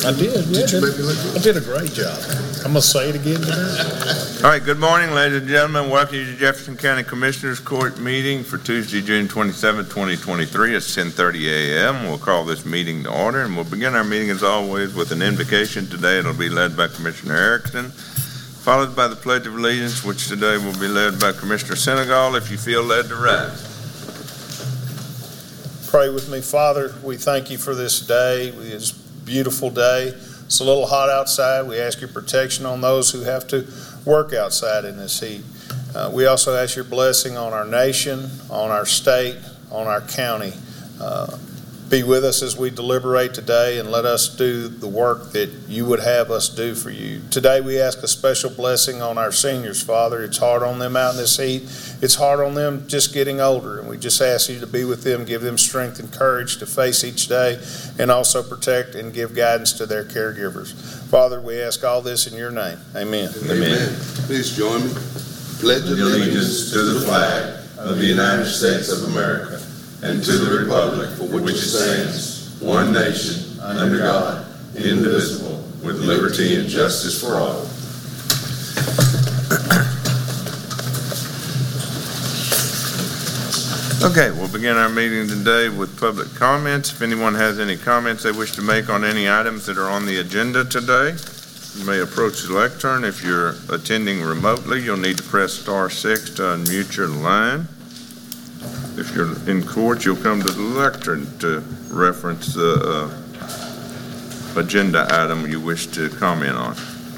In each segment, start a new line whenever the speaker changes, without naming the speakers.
I did.
Did you make me look good?
I did a great job. I'm going to say it again today.
All right, good morning, ladies and gentlemen. Welcome to the Jefferson County Commissioners Court meeting for Tuesday, June 27, 2023. It's 10:30 a.m. We'll call this meeting to order, and we'll begin our meeting, as always, with an invocation. Today it'll be led by Commissioner Erickson, followed by the Pledge of Allegiance, which today will be led by Commissioner Senegal. If you feel led to rise.
Pray with me. Father, we thank you for this day. It's a beautiful day. It's a little hot outside. We ask your protection on those who have to work outside in this heat. We also ask your blessing on our nation, on our state, on our county. Be with us as we deliberate today, and let us do the work that you would have us do for you. Today we ask a special blessing on our seniors, Father. It's hard on them out in this heat. It's hard on them just getting older, and we just ask you to be with them, give them strength and courage to face each day, and also protect and give guidance to their caregivers. Father, we ask all this in your name. Amen.
Amen. Please join me. Pledge allegiance to the flag of the United States of America and to the republic for which it stands, one nation, under God, indivisible, with liberty and justice for all.
Okay, we'll begin our meeting today with public comments. If anyone has any comments they wish to make on any items that are on the agenda today, you may approach the lectern. If you're attending remotely, you'll need to press *6 to unmute your line. If you're in court, you'll come to the lectern to reference the agenda item you wish to comment on.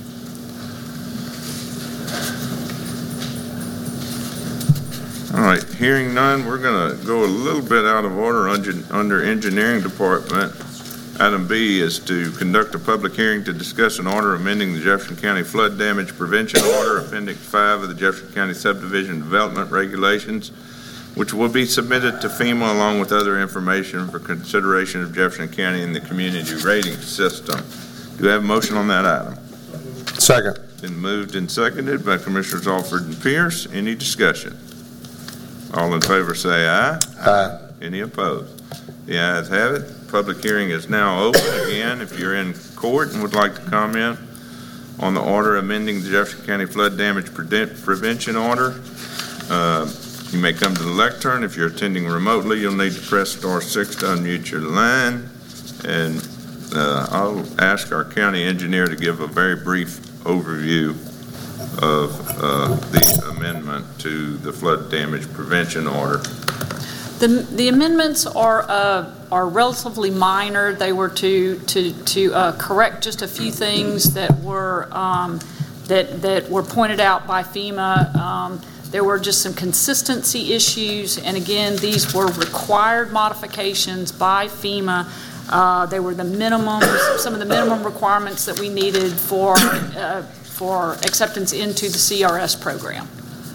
All right, hearing none, we're going to go a little bit out of order under Engineering Department. Item B is to conduct a public hearing to discuss an order amending the Jefferson County Flood Damage Prevention Order, Appendix 5 of the Jefferson County Subdivision Development Regulations, which will be submitted to FEMA along with other information for consideration of Jefferson County and the community rating system. Do we have a motion on that item?
Second.
Been moved and seconded by Commissioners Alford and Pierce. Any discussion? All in favor say aye.
Aye.
Any opposed? The ayes have it. Public hearing is now open again. If you're in court and would like to comment on the order amending the Jefferson County Flood Damage Prevention Order, you may come to the lectern. If you're attending remotely, you'll need to press *6 to unmute your line. And I'll ask our county engineer to give a very brief overview of the amendment to the flood damage prevention order.
The amendments are relatively minor. They were to correct just a few things that were pointed out by FEMA. There were just some consistency issues, and again, these were required modifications by FEMA. They were the minimum, some of the minimum requirements that we needed for acceptance into the CRS program.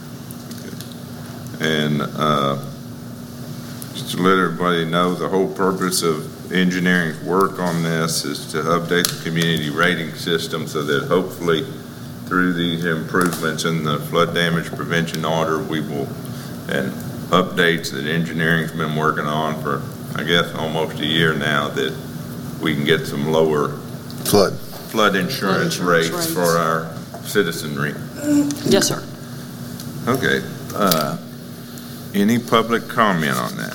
And just to let everybody know, the whole purpose of engineering work on this is to update the community rating system so that hopefully through these improvements in the flood damage prevention order, we will, and updates that engineering's been working on for, I guess, almost a year now, that we can get some lower flood insurance rates for our citizenry.
Yes, sir.
Okay. Any public comment on that?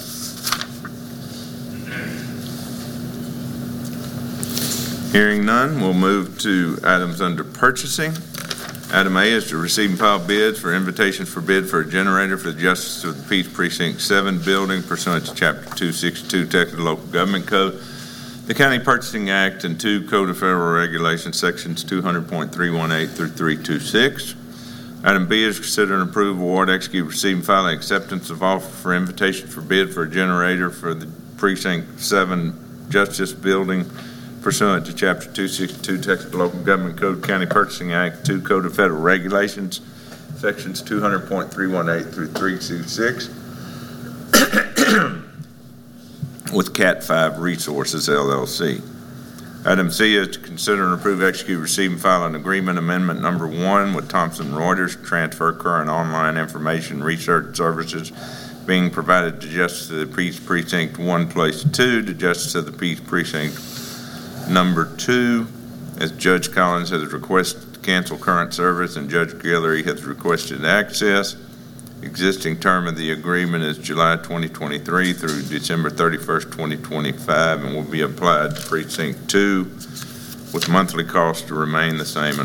Hearing none, we'll move to items under purchasing. Item A is to receive and file bids for invitations for bid for a generator for the Justice of the Peace Precinct 7 building pursuant to Chapter 262 Texas Local Government Code, the County Purchasing Act, and 2 Code of Federal Regulations, Sections 200.318 through 326. Item B is consider and approve, award, execute, receive, and file acceptance of offer for invitation for bid for a generator for the Precinct 7 Justice building pursuant to Chapter 262 Texas Local Government Code, County Purchasing Act, 2 Code of Federal Regulations, Sections 200.318 through 326, with Cat 5 Resources, LLC. Item C is to consider and approve, execute, receive, and file an agreement amendment number 1 with Thomson Reuters to transfer current online information research services being provided to Justice of the Peace Precinct 1 Place 2 to Justice of the Peace Precinct Number 2, as Judge Collins has requested to cancel current service and Judge Guillory has requested access. Existing term of the agreement is July 2023 through December 31st, 2025, and will be applied to Precinct 2 with monthly costs to remain the same at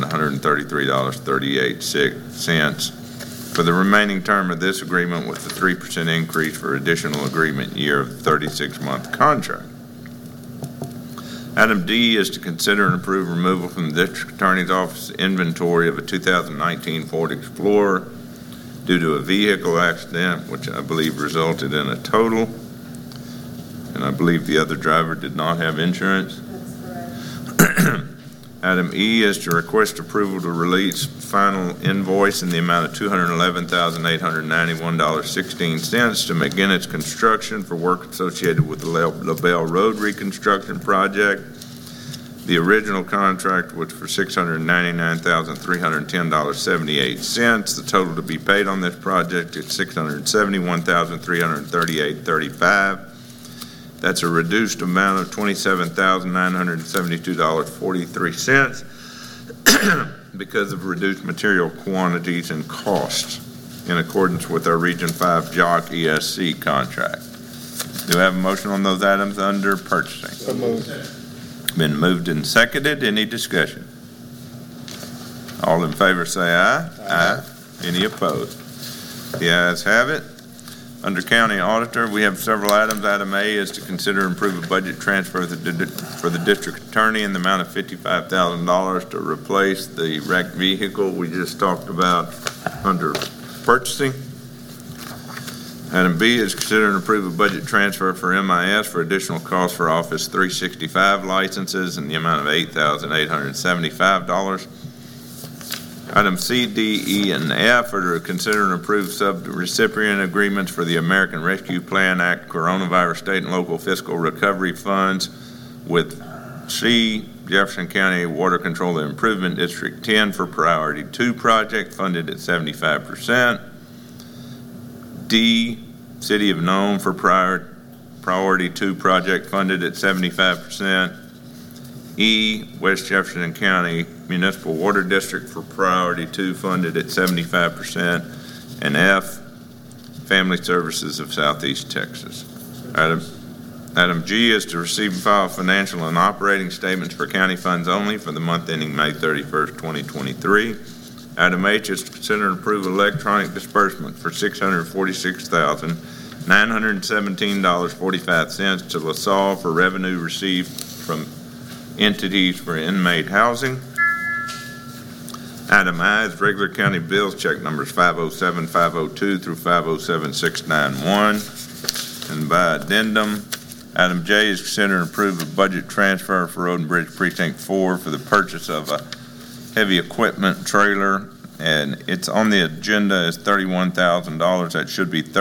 $133.38 for the remaining term of this agreement, with the 3% increase for additional agreement year of the 36-month contract. Item D is to consider and approve removal from the District Attorney's Office inventory of a 2019 Ford Explorer due to a vehicle accident, which I believe resulted in a total, and I believe the other driver did not have insurance.
That's correct.
Item E is to request approval to release final invoice in the amount of $211,891.16 to McGinnis Construction for work associated with the LaBelle Road reconstruction project. The original contract was for $699,310.78. The total to be paid on this project is $671,338.35. That's a reduced amount of $27,972.43 because of reduced material quantities and costs in accordance with our Region 5 JOC ESC contract. Do I have a motion on those items under purchasing?
So moved.
Been moved and seconded. Any discussion? All in favor say aye. Aye. Any opposed? The ayes have it. Under County Auditor, we have several items. Item A is to consider and approve a budget transfer for the District Attorney in the amount of $55,000 to replace the wrecked vehicle we just talked about under purchasing. Item B is consider and approve a budget transfer for MIS for additional costs for Office 365 licenses in the amount of $8,875. Item C, D, E, and F are to consider and approve sub-recipient agreements for the American Rescue Plan Act Coronavirus State and Local Fiscal Recovery Funds with C, Jefferson County Water Control and Improvement District 10 for Priority 2 project funded at 75%. D, City of Nome for Priority 2 project funded at 75%. E, West Jefferson County Municipal Water District for Priority 2 funded at 75%. And F, Family Services of Southeast Texas. Item G is to receive and file financial and operating statements for county funds only for the month ending May 31st, 2023. Item H is to consider and approve electronic disbursement for $646,917.45 to LaSalle for revenue received from entities for inmate housing. Item I is regular county bills, check numbers 507-502 through 507-691. And by addendum, item J is consider and approve a budget transfer for Road and Bridge Precinct 4 for the purchase of a heavy equipment trailer, and it's on the agenda as $31,000. That should be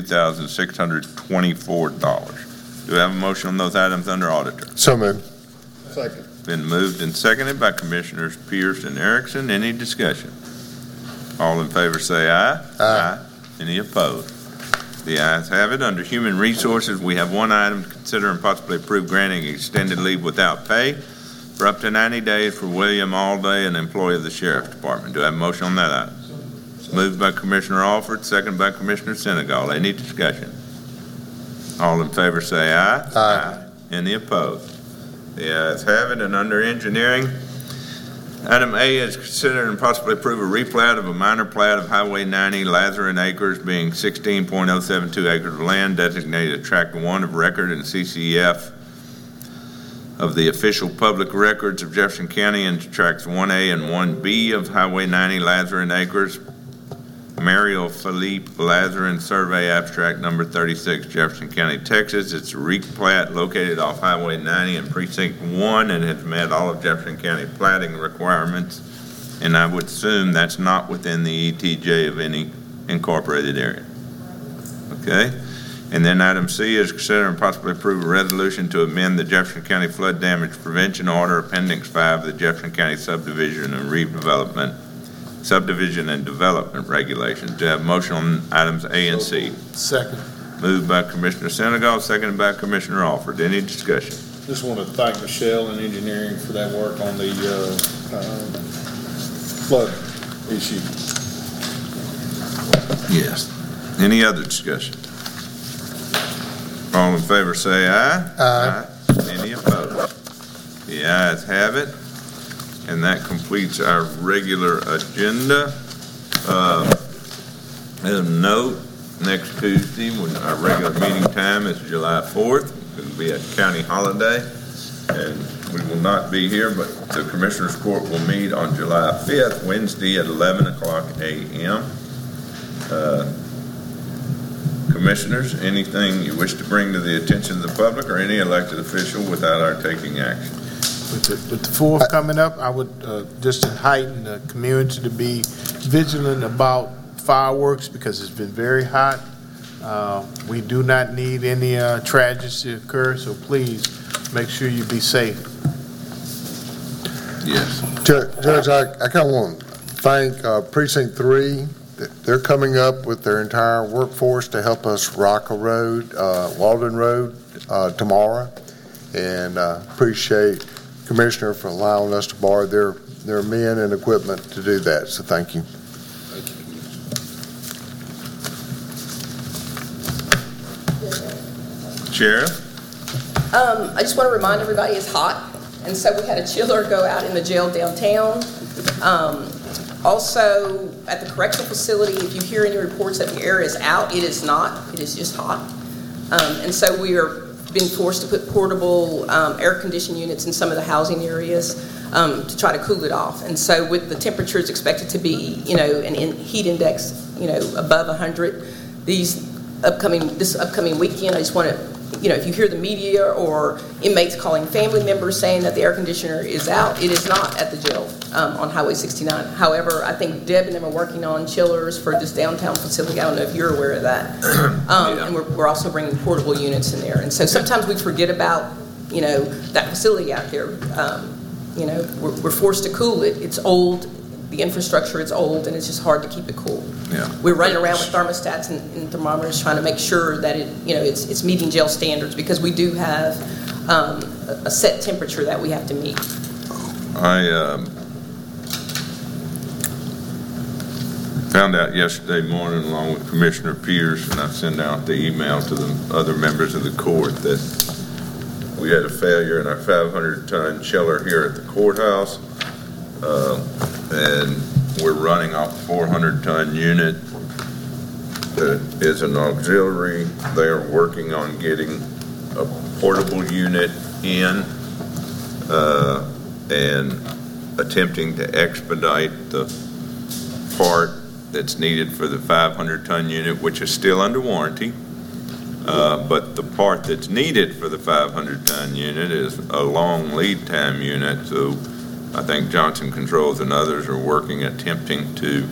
$32,624. Do I have a motion on those items under Auditor?
So moved.
Second.
Been moved and seconded by Commissioners Pierce and Erickson. Any discussion? All in favor say aye.
Aye.
Any opposed? The ayes have it. Under Human Resources, we have one item to consider and possibly approve granting extended leave without pay for up to 90 days for William Allday, an employee of the Sheriff's Department. Do I have a motion on that item? Moved by Commissioner Alford, seconded by Commissioner Senegal. Any discussion? All in favor say aye.
Aye.
Any opposed? The ayes have it. And under Engineering, item A is consider and possibly approve a replat of a minor plat of Highway 90 Lazarin Acres, being 16.072 acres of land designated Tract 1 of record and CCF of the official public records of Jefferson County into Tracts 1A and 1B of Highway 90 Lazarin Acres. Mario Felipe Lazarin, Survey Abstract number 36, Jefferson County, Texas. It's a replat located off Highway 90 in Precinct 1 and has met all of Jefferson County platting requirements. And I would assume that's not within the ETJ of any incorporated area. Okay? And then item C is consider and possibly approve a resolution to amend the Jefferson County Flood Damage Prevention Order, Appendix 5 of the Jefferson County Subdivision and Development Regulations. Do I have a motion on items A and C?
Second.
Moved by Commissioner Senegal, seconded by Commissioner Alford. Any discussion?
Just want to thank Michelle and engineering for that work on the flood issue.
Yes. Any other discussion? All in favor say aye.
Aye.
Any opposed? The ayes have it, and that completes our regular agenda. As a note, next Tuesday, when our regular meeting time is July 4th, it will be a county holiday, and we will not be here, but the Commissioners Court will meet on July 5th, Wednesday at 11 o'clock a.m. Commissioners, anything you wish to bring to the attention of the public or any elected official without our taking action?
With the 4th coming up, I would just heighten the community to be vigilant about fireworks because it's been very hot. We do not need any tragedies to occur, so please make sure you be safe.
Yes.
Judge, I kind of want to thank Precinct 3. They're coming up with their entire workforce to help us rock a road, Walden Road, tomorrow, and appreciate Commissioner for allowing us to borrow their men and equipment to do that. So thank you.
Sheriff?
I just want to remind everybody it's hot, and so we had a chiller go out in the jail downtown. Also, at the correctional facility, if you hear any reports that the air is out, it is not. It is just hot. And so we are being forced to put portable air conditioning units in some of the housing areas to try to cool it off. And so with the temperatures expected to be, an heat index, above 100, this upcoming weekend, I just want to, if you hear the media or inmates calling family members saying that the air conditioner is out, it is not at the jail on Highway 69. However, I think Deb and them are working on chillers for this downtown facility. I don't know if you're aware of that.
Yeah.
And we're also bringing portable units in there. And so sometimes we forget about, that facility out there. We're forced to cool it. It's old. The infrastructure is old, and it's just hard to keep it cool.
Yeah.
We're running around with thermostats and thermometers trying to make sure that it's meeting jail standards because we do have a set temperature that we have to meet.
I found out yesterday morning along with Commissioner Pierce, and I sent out the email to the other members of the court that we had a failure in our 500-ton chiller here at the courthouse. And we're running off a 400-ton unit that is an auxiliary. They are working on getting a portable unit in and attempting to expedite the part that's needed for the 500-ton unit, which is still under warranty. But the part that's needed for the 500-ton unit is a long lead time unit, so I think Johnson Controls and others are attempting to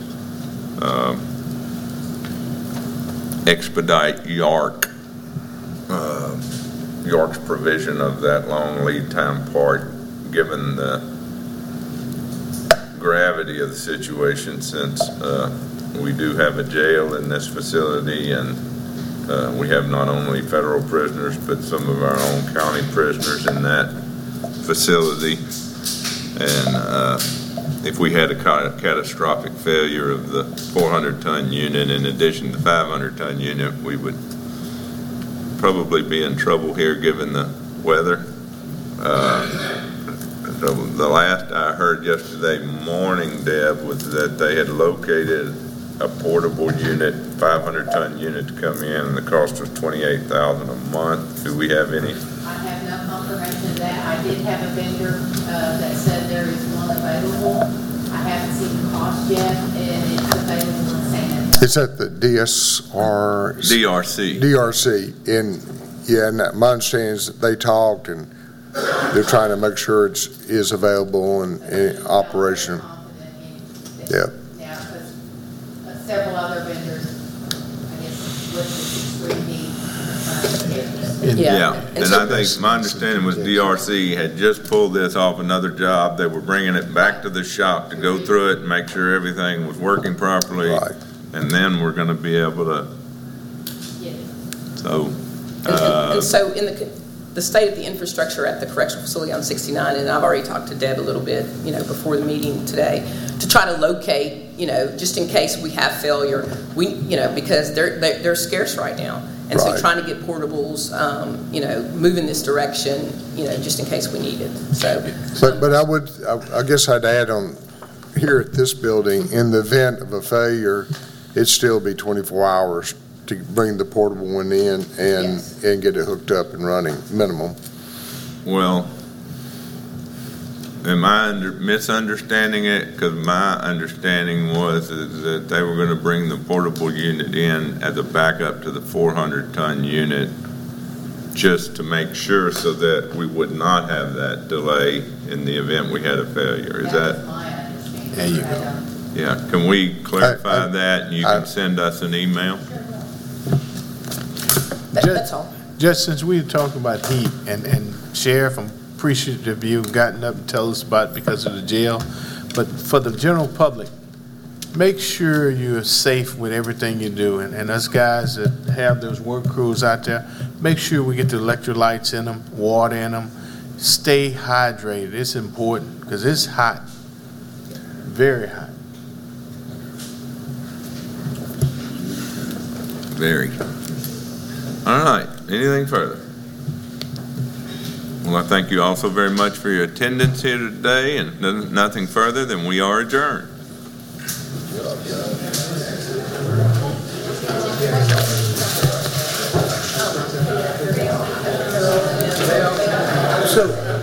expedite York's provision of that long lead time part, given the gravity of the situation, since we do have a jail in this facility, and we have not only federal prisoners but some of our own county prisoners in that facility. And if we had a catastrophic failure of the 400-ton unit in addition to the 500-ton unit, we would probably be in trouble here given the weather. So the last I heard yesterday morning, Deb, was that they had located a portable unit, 500-ton unit to come in, and the cost was $28,000 a month. Do we have any?
I have no confirmation of that. I did have a vendor that said there is one available. I haven't seen the cost yet, and it's available in San Antonio.
It's at the DRC. And my understanding is that they talked and they're trying to make sure it is available and in operation. Yeah.
Now, because several other vendors, I guess, with this extreme heat.
Yeah. And I think my understanding was DRC had just pulled this off another job. They were bringing it back to the shop to go through it and make sure everything was working properly.
Right.
And then we're going to be able to.
Yes.
So.
And so the state of the infrastructure at the correctional facility on 69, and I've already talked to Deb a little bit, before the meeting today, to try to locate, just in case we have failure, because they're scarce right now. And so
Right.
trying to get portables, move in this direction, just in case we need it. So,
But I guess I'd add on, here at this building, in the event of a failure, it'd still be 24 hours to bring the portable one in and get it hooked up and running, minimum.
Well, am I misunderstanding it? Because my understanding was that they were going to bring the portable unit in as a backup to the 400-ton unit, just to make sure so that we would not have that delay in the event we had a failure. Is
That was
that?
my understanding.
There you go.
Yeah. Can we clarify that, and you can send us an email?
that's all.
Just since we were talking about heat, and Sheriff, I'm appreciative you've gotten up and tell us about it because of the jail, but for the general public, make sure you're safe with everything you do, and us guys that have those work crews out there, make sure we get the electrolytes in them, water in them, stay hydrated. It's important because it's hot, very hot.
Very. All right. Anything further? Well, I thank you also very much for your attendance here today, and nothing further, then we are adjourned.
So